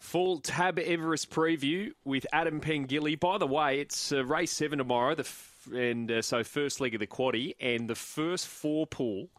Full Tab Everest preview with Adam Pengilly. By the way, it's race 7 tomorrow, so first leg of the quaddie, and the first 4 pool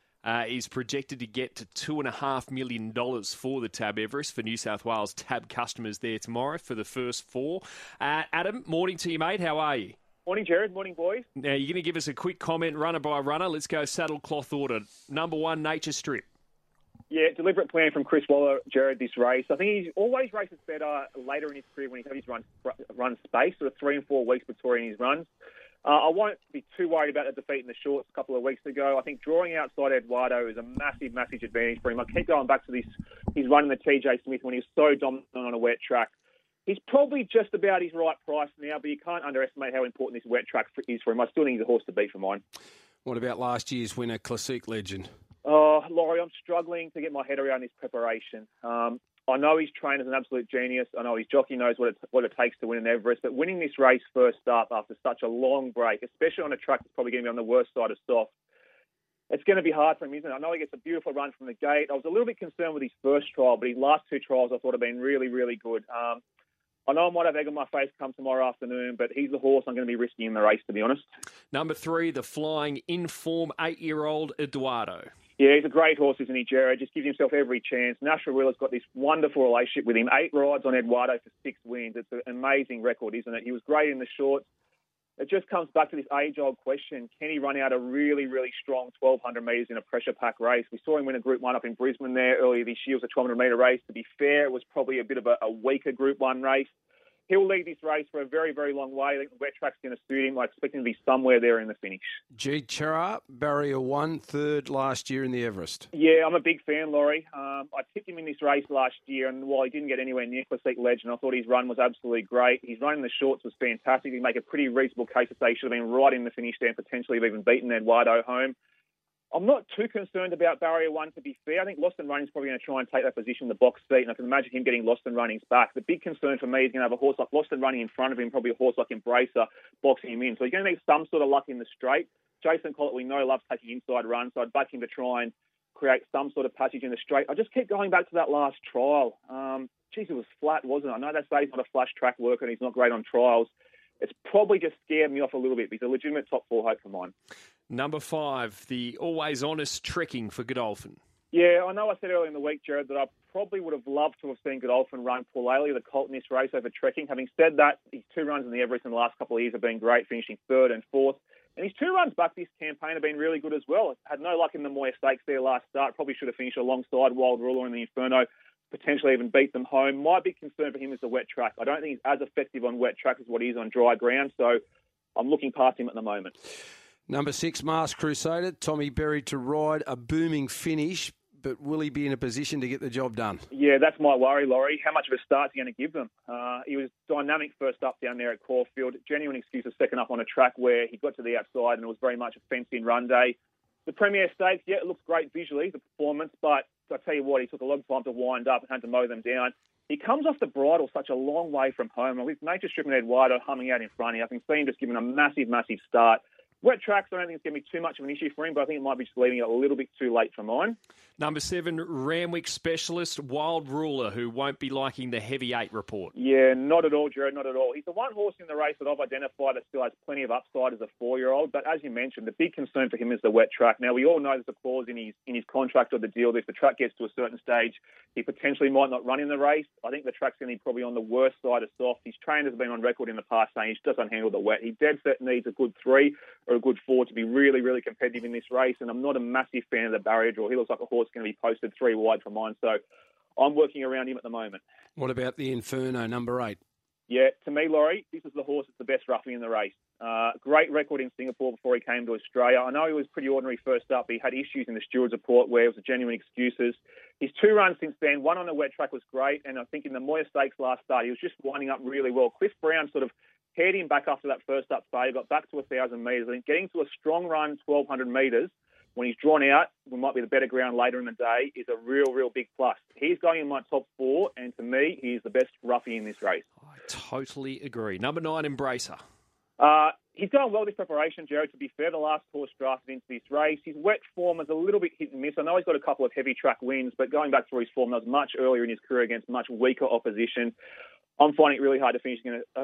is projected to get to $2.5 million for the Tab Everest for New South Wales Tab customers there tomorrow for the first 4. Adam, morning to you, mate. How are you? Morning, Jared. Morning, boys. Now, you're going to give us a quick comment, runner by runner. Let's go saddlecloth order. Number 1, Nature Strip. Yeah, deliberate plan from Chris Waller, Jared, this race. I think he always races better later in his career when he's had his run space, sort of 3 and 4 weeks between his runs. I won't be too worried about the defeat in the shorts a couple of weeks ago. I think drawing outside Eduardo is a massive, massive advantage for him. I keep going back to his run in the TJ Smith when he was so dominant on a wet track. He's probably just about his right price now, but you can't underestimate how important this wet track is for him. I still think he's a horse to beat for mine. What about last year's winner, Classique Legend? Oh, Laurie, I'm struggling to get my head around his preparation. I know he's trained as an absolute genius. I know his jockey knows what it takes to win an Everest, but winning this race first up after such a long break, especially on a track that's probably going to be on the worst side of soft, it's going to be hard for him, isn't it? I know he gets a beautiful run from the gate. I was a little bit concerned with his first trial, but his last 2 trials I thought have been really, really good. I know I might have egg on my face come tomorrow afternoon, but he's the horse I'm going to be risking in the race, to be honest. Number 3, the flying in-form 8-year-old Eduardo. Yeah, he's a great horse, isn't he, Jared? Just gives himself every chance. National Wheeler's got this wonderful relationship with him. 8 rides on Eduardo for 6 wins. It's an amazing record, isn't it? He was great in the shorts. It just comes back to this age-old question. Can he run out a really, really strong 1,200 metres in a pressure-pack race? We saw him win a Group 1 up in Brisbane there earlier this year. It was a 1,200-metre race. To be fair, it was probably a bit of a weaker Group 1 race. He'll lead this race for a very, very long way. I think the wet track's going to suit him. I expect him to be somewhere there in the finish. G. Chera, barrier 1, 3rd last year in the Everest. Yeah, I'm a big fan, Laurie. I tipped him in this race last year, and while he didn't get anywhere near Classique Legend, I thought his run was absolutely great. His run in the shorts was fantastic. He make a pretty reasonable case to say he should have been right in the finish there and potentially have even beaten Eduardo home. I'm not too concerned about barrier 1, to be fair. I think Lost and Running's probably going to try and take that position in the box seat, and I can imagine him getting Lost and Running's back. The big concern for me is going to have a horse like Lost and Running in front of him, probably a horse like Embracer boxing him in. So he's going to need some sort of luck in the straight. Jason Collett, we know, loves taking inside runs, so I'd back him to try and create some sort of passage in the straight. I just keep going back to that last trial. It was flat, wasn't it? I know they say he's not a flash track worker and he's not great on trials. It's probably just scared me off a little bit, but he's a legitimate top 4 hope for mine. Number 5, the always honest trekking for Godolphin. Yeah, I know I said earlier in the week, Jared, that I probably would have loved to have seen Godolphin run Paul Ailey, the colt in this race over trekking. Having said that, his 2 runs in the Everest in the last couple of years have been great, finishing 3rd and 4th. And his 2 runs back this campaign have been really good as well. Had no luck in the Moir Stakes there last start. Probably should have finished alongside Wild Ruler in the Inferno, potentially even beat them home. My big concern for him is the wet track. I don't think he's as effective on wet track as what he is on dry ground, so I'm looking past him at the moment. Number 6, Masked Crusader, Tommy Berry to ride, a booming finish, but will he be in a position to get the job done? Yeah, that's my worry, Laurie. How much of a start is he going to give them? He was dynamic first up down there at Caulfield. Genuine excuses second up on a track where he got to the outside and it was very much a fenced-in run day. The Premier Stakes, yeah, it looks great visually, the performance, but I tell you what, he took a long time to wind up and had to mow them down. He comes off the bridle such a long way from home, and with Nature Strip and Eduardo humming out in front of him, I can see him just giving a massive, massive start. Wet tracks, I don't think it's going to be too much of an issue for him, but I think it might be just leaving it a little bit too late for mine. Number 7, Randwick specialist, Wild Ruler, who won't be liking the heavy 8 report. Yeah, not at all, Jared, not at all. He's the one horse in the race that I've identified that still has plenty of upside as a 4-year-old, but as you mentioned, the big concern for him is the wet track. Now, we all know there's a clause in his contract or the deal that if the track gets to a certain stage, he potentially might not run in the race. I think the track's going to be probably on the worst side of soft. His trainers have been on record in the past saying he just doesn't handle the wet. He dead set needs a good 3 or a good 4 to be really, really competitive in this race, and I'm not a massive fan of the barrier draw. He looks like a horse going to be posted 3 wide for mine, so I'm working around him at the moment. What about the Inferno, number 8? Yeah, to me, Laurie, this is the horse that's the best roughie in the race. Great record in Singapore before he came to Australia. I know he was pretty ordinary first up, but he had issues in the Stewards Report where it was genuine excuses. His 2 runs since then, one on the wet track was great, and I think in the Moir Stakes last start, he was just winding up really well. Cliff Brown sort of paired him back after that first up failure, got back to 1,000 metres. I think getting to a strong run, 1,200 metres, when he's drawn out, we might be the better ground later in the day, is a real, real big plus. He's going in my top 4, and to me, he's the best roughie in this race. I totally agree. Number 9, Embracer. He's going well this preparation, Jared. To be fair, the last horse drafted into this race. His wet form is a little bit hit and miss. I know he's got a couple of heavy track wins, but going back through his form, that was much earlier in his career against much weaker opposition. I'm finding it really hard to finish.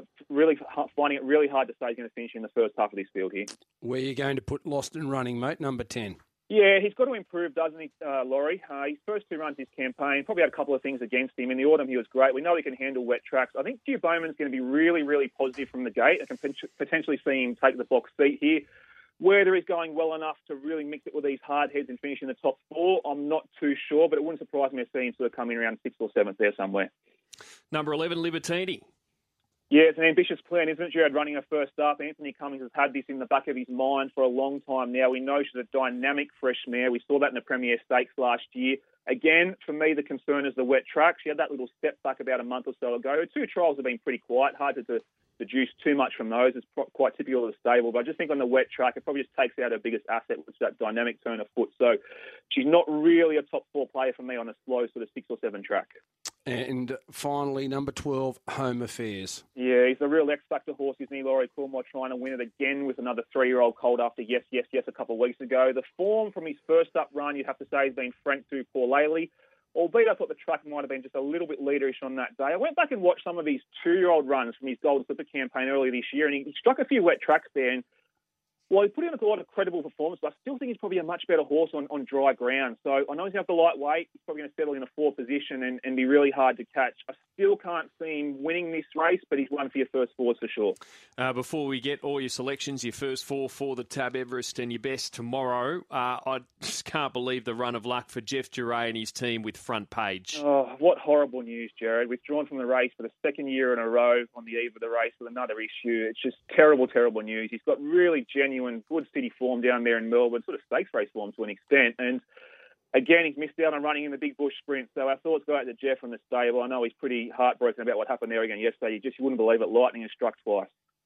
Finding it really hard to say he's going to finish in the first half of this field here. Where are you going to put Lost and Running, mate? Number 10. Yeah, he's got to improve, doesn't he, Laurie? His first 2 runs this campaign probably had a couple of things against him. In the autumn, he was great. We know he can handle wet tracks. I think Hugh Bowman's going to be really, really positive from the gate. I can potentially see him take the box seat here. Whether he's going well enough to really mix it with these hard heads and finish in the top 4, I'm not too sure, but it wouldn't surprise me to see him sort of coming around 6th or 7th there somewhere. Number 11, Libertini. Yeah, it's an ambitious plan, isn't it, Jared, running her first up? Anthony Cummings has had this in the back of his mind for a long time now. We know she's a dynamic fresh mare. We saw that in the Premier Stakes last year. Again, for me, the concern is the wet track. She had that little step back about a month or so ago. Her 2 trials have been pretty quiet. Hard to deduce too much from those. It's quite typical of the stable. But I just think on the wet track, it probably just takes out her biggest asset, which is that dynamic turn of foot. So she's not really a top 4 player for me on a slow sort of 6 or 7 track. And finally, number 12, Home Affairs. Yeah, he's a real X-Factor horse, isn't he, Laurie Coolmore, trying to win it again with another 3-year-old colt after yes a couple of weeks ago. The form from his first up run, you'd have to say, has been frank to poor lately, albeit I thought the track might have been just a little bit leaderish on that day. I went back and watched some of his 2-year-old runs from his Golden Slipper campaign earlier this year, and he struck a few wet tracks there, and well, he put in a lot of credible performance, but I still think he's probably a much better horse on dry ground. So I know he's going to have the light weight. He's probably going to settle in a 4 position and be really hard to catch. I still can't see him winning this race, but he's one for your first 4s for sure. Before we get all your selections, your first 4 for the Tab Everest and your best tomorrow, I just can't believe the run of luck for Jeff Duray and his team with Front Page. Oh, what horrible news, Jared. Withdrawn from the race for the 2nd year in a row on the eve of the race with another issue. It's just terrible, terrible news. He's got really genuine, good city form down there in Melbourne, sort of stakes race form to an extent. And again, he's missed out on running in the Big Bush Sprint. So our thoughts go out to Jeff from the stable. I know he's pretty heartbroken about what happened there again yesterday. You wouldn't believe it. Lightning has struck twice.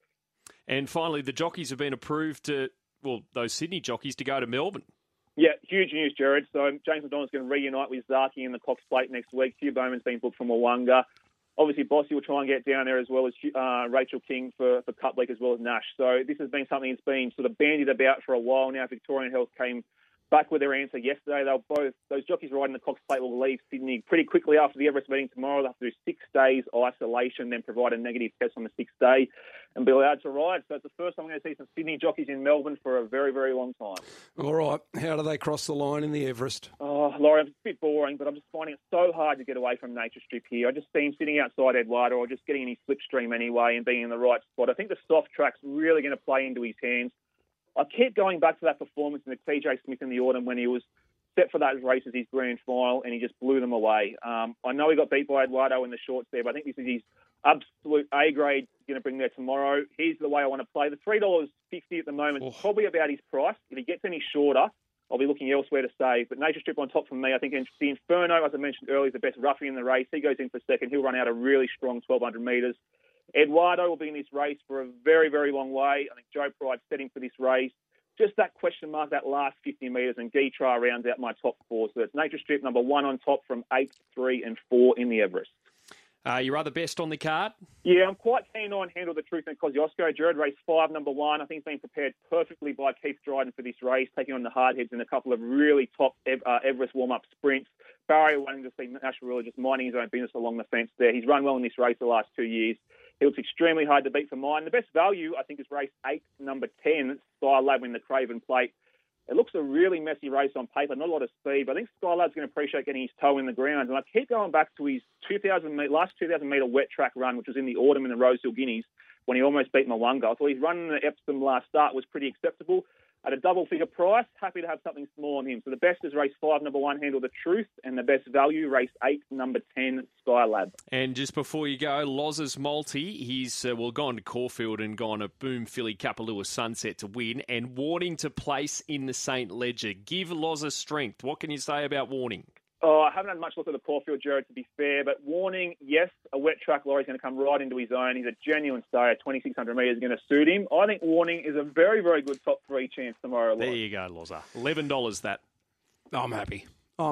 And finally, the jockeys have been approved those Sydney jockeys to go to Melbourne. Yeah, huge news, Jared. So James McDonald's going to reunite with Zaki in the Cox Plate next week. Hugh Bowman's been booked from Mwanga. Obviously, Bossy will try and get down there as well as Rachel King for Cup Week as well as Nash. So this has been something that's been sort of bandied about for a while now. Victorian Health came back with their answer yesterday. Those jockeys riding the Cox Plate will leave Sydney pretty quickly after the Everest meeting tomorrow. They'll have to do 6 days isolation, then provide a negative test on the 6th day and be allowed to ride. So it's the first time I'm going to see some Sydney jockeys in Melbourne for a very, very long time. All right. How do they cross the line in the Everest? Oh, Laurie, it's a bit boring, but I'm just finding it so hard to get away from Nature Strip here. I just see him sitting outside Eduardo or just getting in his slipstream anyway and being in the right spot. I think the soft track's really going to play into his hands. I keep going back to that performance in the TJ Smith in the autumn when he was set for those races, his grand final, and he just blew them away. I know he got beat by Eduardo in the shorts there, but I think this is his absolute A grade going to bring there tomorrow. Here's the way I want to play. The $3.50 at the moment is probably about his price. If he gets any shorter, I'll be looking elsewhere to save. But Nature Strip on top for me. I think the Inferno, as I mentioned earlier, is the best roughie in the race. He goes in for second. He'll run out a really strong 1,200 metres. Eduardo will be in this race for a very, very long way. I think Joe Pride's setting for this race. Just that question mark, that last 50 metres, and Guitra rounds out my top 4. So it's Nature Strip number 1 on top from 8, 3 and 4 in the Everest. Your other best on the card? Yeah, I'm quite keen on Handle the Truth and Kosciuszko. Jared, race 5, number 1. I think he's been prepared perfectly by Keith Dryden for this race, taking on the hardheads in a couple of really top Everest warm-up sprints. Barry wanting to see Nash really just minding his own business along the fence there. He's run well in this race the last 2 years. He looks extremely hard to beat for mine. The best value, I think, is race 8, number 10, Skylab in the Craven Plate. It looks a really messy race on paper, not a lot of speed, but I think Skylab's going to appreciate getting his toe in the ground. And I keep going back to his last 2,000 metre wet track run, which was in the autumn in the Rosehill Guineas, when he almost beat Mwanga. I thought his run in the Epsom last start was pretty acceptable. At a double-figure price, happy to have something small on him. So the best is race 5, number 1, Handle the Truth, and the best value, race 8, number 10, Skylab. And just before you go, Loz's Multi, he's gone to Caulfield and gone a Boom Filly Kapalua Sunset to win, and Warning to place in the St. Ledger. Give Loz a strength. What can you say about Warning? Oh, I haven't had much look at the Caulfield, Jared, to be fair, but Warning, yes, a wet track lorry's going to come right into his own. He's a genuine stayer. 2,600 metres is going to suit him. I think Warning is a very, very good top 3 chance tomorrow. There you go, Loza. $11 that. I'm happy.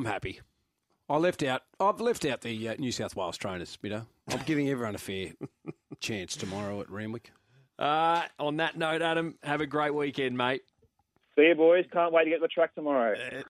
I've left out the New South Wales trainers, I'm giving everyone a fair chance tomorrow at Randwick. On that note, Adam, have a great weekend, mate. See you, boys. Can't wait to get to the track tomorrow.